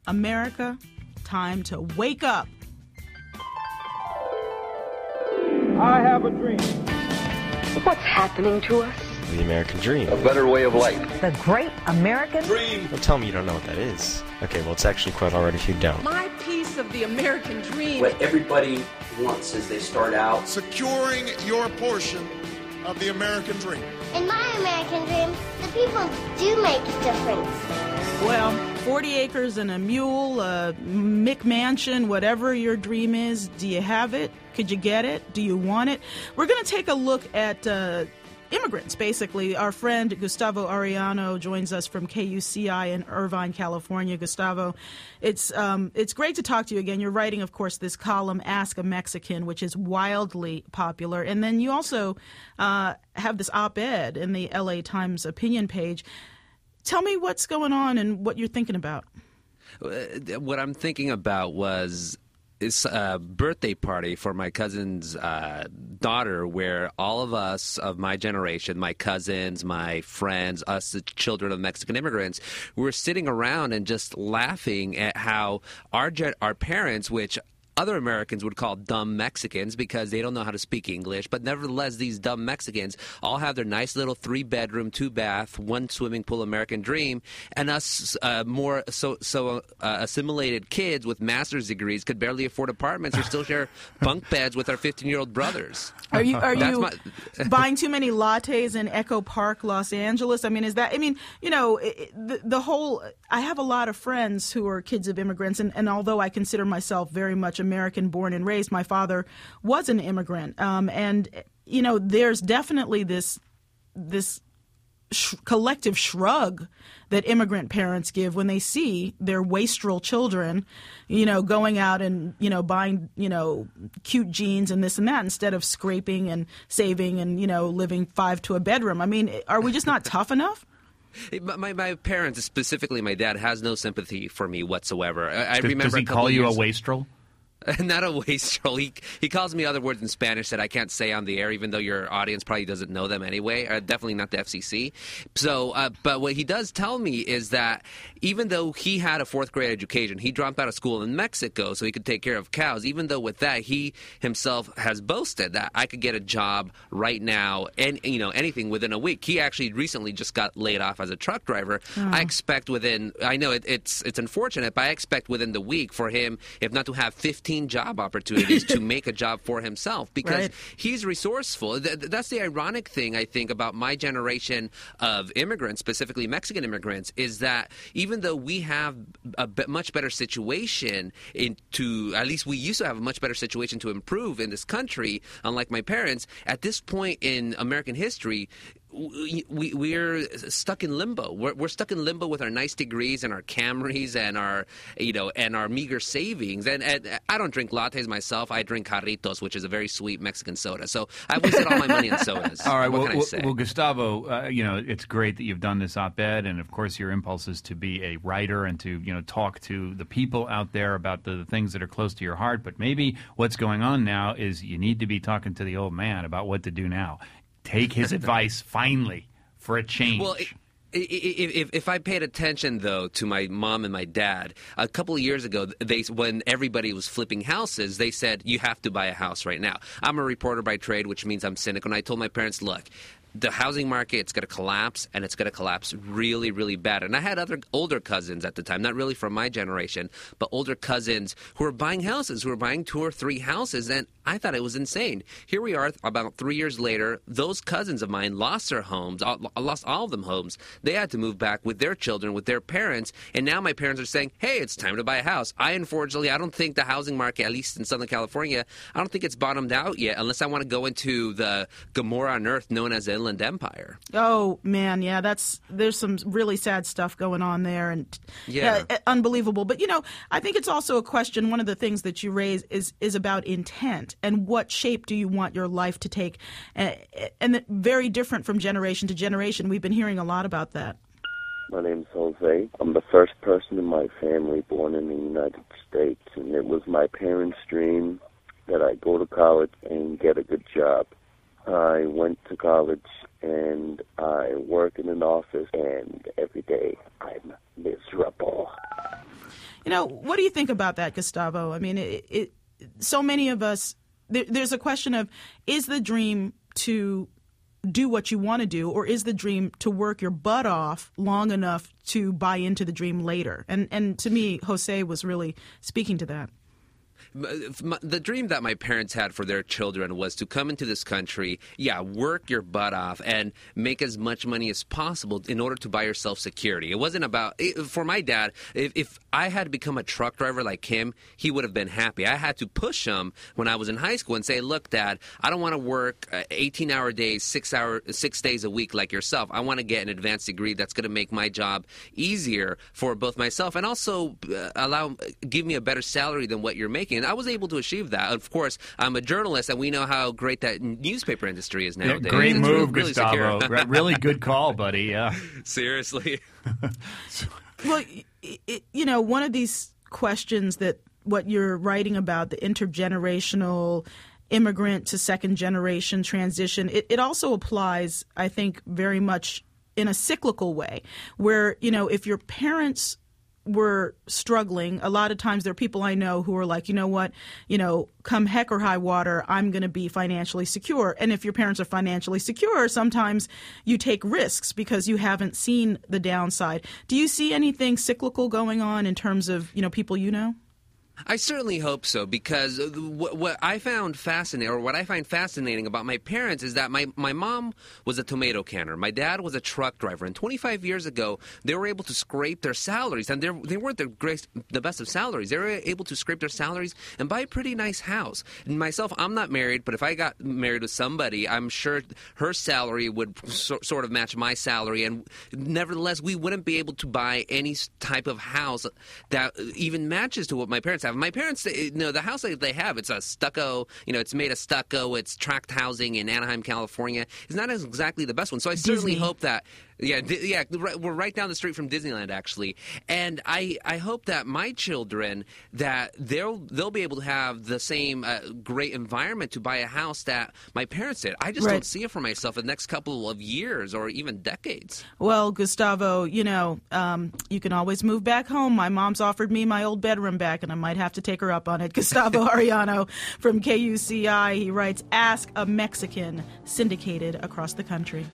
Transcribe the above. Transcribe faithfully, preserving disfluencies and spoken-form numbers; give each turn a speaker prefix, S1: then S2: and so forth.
S1: America, time to wake up.
S2: I have a dream.
S3: What's happening to us?
S4: The American dream.
S5: A better way of life.
S3: The great American
S5: dream.
S4: Well, tell me you don't know what that is. Okay, well, it's actually quite alright if you don't.
S6: My piece of the American dream.
S7: What everybody wants as they start out.
S8: Securing your portion of the American dream.
S9: In my American dream, the people do make a difference.
S1: Well, forty acres and a mule, a McMansion, whatever your dream is, do you have it? Could you get it? Do you want it? We're going to take a look at uh, immigrants, basically. Our friend Gustavo Arellano joins us from K U C I in Irvine, California. Gustavo, it's um, it's great to talk to you again. You're writing, of course, this column, Ask a Mexican, which is wildly popular. And then you also uh, have this op-ed in the L A Times opinion page. Tell me what's going on and what you're thinking about.
S10: What I'm thinking about was this uh, birthday party for my cousin's uh, daughter, where all of us of my generation, my cousins, my friends, us the children of Mexican immigrants, we were sitting around and just laughing at how our ge- our parents, which other Americans would call dumb Mexicans because they don't know how to speak English, but nevertheless, these dumb Mexicans all have their nice little three-bedroom, two-bath, one swimming pool American dream, and us uh, more so so uh, assimilated kids with master's degrees could barely afford apartments or still share bunk beds with our fifteen-year-old brothers.
S1: Are you are
S10: That's
S1: you
S10: my...
S1: buying too many lattes in Echo Park, Los Angeles? I mean, is that? I mean, you know, it, the, the whole. I have a lot of friends who are kids of immigrants, and, and although I consider myself very much American born and raised, my father was an immigrant, um, and you know, there's definitely this this sh- collective shrug that immigrant parents give when they see their wastrel children, you know, going out and, you know, buying, you know, cute jeans and this and that instead of scraping and saving and, you know, living five to a bedroom. I mean, are we just not tough enough?
S10: My my parents, specifically my dad, has no sympathy for me whatsoever. I, I
S11: does,
S10: remember
S11: does he
S10: a couple
S11: call you
S10: years,
S11: a wastrel?
S10: Not a wastrel. He he calls me other words in Spanish that I can't say on the air, even though your audience probably doesn't know them anyway. Uh, definitely not the F C C. So, uh, but what he does tell me is that even though he had a fourth grade education, he dropped out of school in Mexico so he could take care of cows. Even though with that, he himself has boasted that I could get a job right now and, you know, anything within a week. He actually recently just got laid off as a truck driver. Oh. I expect within, I know it, it's it's unfortunate, but I expect within the week for him, if not to have fifteen job opportunities, to make a job for himself, because right. he's resourceful. Th- that's the ironic thing, I think, about my generation of immigrants, specifically Mexican immigrants, is that even though we have a b- much better situation in to, at least we used to have a much better situation to improve in this country, unlike my parents, at this point in American history, We, we, we're stuck in limbo. We're, we're stuck in limbo with our nice degrees and our Camrys and our, you know, and our meager savings. And, and I don't drink lattes myself. I drink Jarritos, which is a very sweet Mexican soda. So I wasted all my money on sodas.
S11: All right.
S10: What
S11: Well,
S10: can I
S11: well,
S10: say?
S11: well, Gustavo, uh, you know, it's great that you've done this op-ed, and of course your impulse is to be a writer and to, you know, talk to the people out there about the, the things that are close to your heart. But maybe what's going on now is you need to be talking to the old man about what to do now. Take his advice, finally, for a change.
S10: Well, it, if, if I paid attention, though, to my mom and my dad, a couple of years ago, they when everybody was flipping houses, they said, you have to buy a house right now. I'm a reporter by trade, which means I'm cynical, and I told my parents, look, the housing market, it's going to collapse, and it's going to collapse really, really bad. And I had other older cousins at the time, not really from my generation, but older cousins who were buying houses, who were buying two or three houses, and I thought it was insane. Here we are, about three years later, those cousins of mine lost their homes, lost all of them homes. They had to move back with their children, with their parents, and now my parents are saying, hey, it's time to buy a house. I, unfortunately, I don't think the housing market, at least in Southern California, I don't think it's bottomed out yet, unless I want to go into the Gomorrah on Earth known as the Inland Empire.
S1: Oh man, yeah, that's there's some really sad stuff going on there, and
S10: yeah,
S1: uh, unbelievable. But you know, I think it's also a question. One of the things that you raise is is about intent and what shape do you want your life to take, uh, and very different from generation to generation. We've been hearing a lot about that.
S12: My name's Jose. I'm the first person in my family born in the United States, and it was my parents' dream that I go to college and get a good job. I went to college and I work in an office, and every day I'm miserable.
S1: You know, what do you think about that, Gustavo? I mean, it, it, so many of us, there, there's a question of, is the dream to do what you want to do, or is the dream to work your butt off long enough to buy into the dream later? And and to me, Jose was really speaking to that.
S10: The dream that my parents had for their children was to come into this country, yeah, work your butt off and make as much money as possible in order to buy yourself security. It wasn't about, for my dad, if, if I had become a truck driver like him, he would have been happy. I had to push him when I was in high school and say, look, Dad, I don't want to work eighteen-hour days, six hour, six days a week like yourself. I want to get an advanced degree that's going to make my job easier for both myself and also allow, give me a better salary than what you're making. And I was able to achieve that. Of course, I'm a journalist, and we know how great that newspaper industry is nowadays.
S11: Yeah, great
S10: it's
S11: move,
S10: really
S11: Gustavo. Really good call, buddy. Yeah.
S10: Seriously.
S1: Well, it, you know, one of these questions that what you're writing about, the intergenerational immigrant to second generation transition, it, it also applies, I think, very much in a cyclical way, where, you know, if your parents were struggling, a lot of times there are people I know who are like, you know what, you know, come heck or high water, I'm going to be financially secure. And if your parents are financially secure, sometimes you take risks because you haven't seen the downside. Do you see anything cyclical going on in terms of, you know, people you know?
S10: I certainly hope so, because what, what I found fascinating, or what I find fascinating about my parents, is that my, my mom was a tomato canner. My dad was a truck driver. And twenty-five years ago, they were able to scrape their salaries. And they weren't the, great, the best of salaries. They were able to scrape their salaries and buy a pretty nice house. And myself, I'm not married, but if I got married with somebody, I'm sure her salary would so, sort of match my salary. And nevertheless, we wouldn't be able to buy any type of house that even matches to what my parents have. My parents, you know, the house that they have, it's a stucco, you know, it's made of stucco, it's tract housing in Anaheim, California. It's not exactly the best one. So I Disney. certainly hope that, yeah, yeah, we're right down the street from Disneyland, actually. And I, I hope that my children, that they'll they'll be able to have the same uh, great environment to buy a house that my parents did. I just
S1: right.
S10: don't see it for myself in the next couple of years or even decades.
S1: Well, Gustavo, you know, um, you can always move back home. My mom's offered me my old bedroom back, and I might have to take her up on it. Gustavo Arellano from K U C I, he writes, Ask a Mexican, syndicated across the country.